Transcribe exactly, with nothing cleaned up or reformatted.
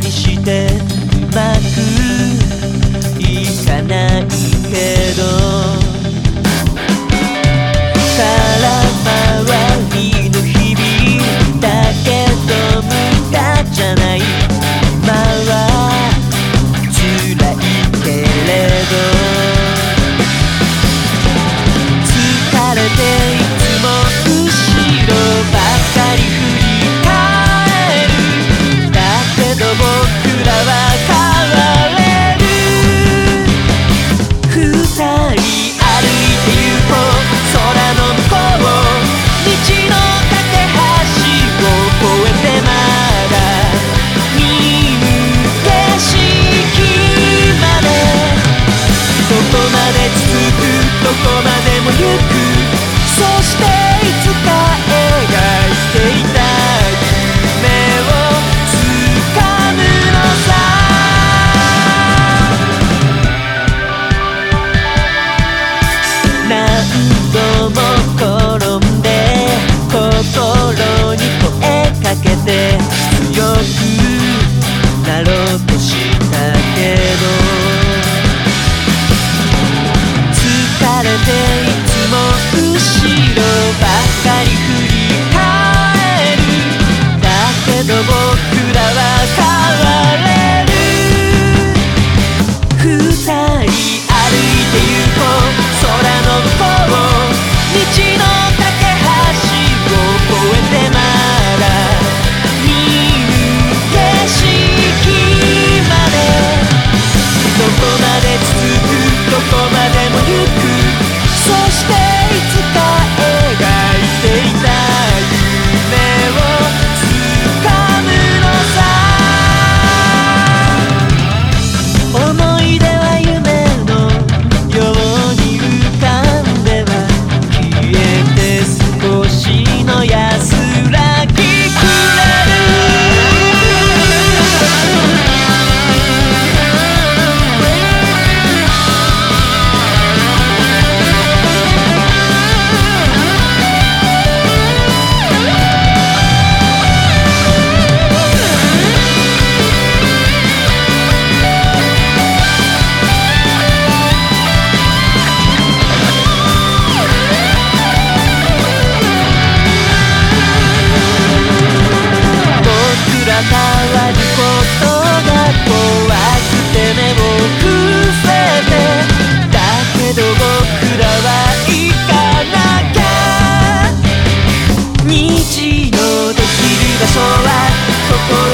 りしてうまくいかないけど空回りの日々だけど無駄じゃない今は辛いけれど疲れていつも後ろばかり振り返るだけど僕らは変われる二人歩いてゆこう空の向こう道の架け橋を越えてまだ見ぬ景色までどこまで続くどこまでも行くそしていつか描いていた夢をつかむのさ何度も転んで心に声かけて強くなろうとしたけど疲れていつも後ろばかり振り返るだけど僕らは変われる二人歩いてゆこう空の向こう道の架け橋を越えてまだ見ぬ景色までどこまで続くどこまでも行くそしていつか描いていた夢をつかむのさ思い出は夢のように浮かんでは消えて少しの安らぎくれ変わることが怖くて目を伏せてだけど僕らは行かなきゃ虹のできる場所は心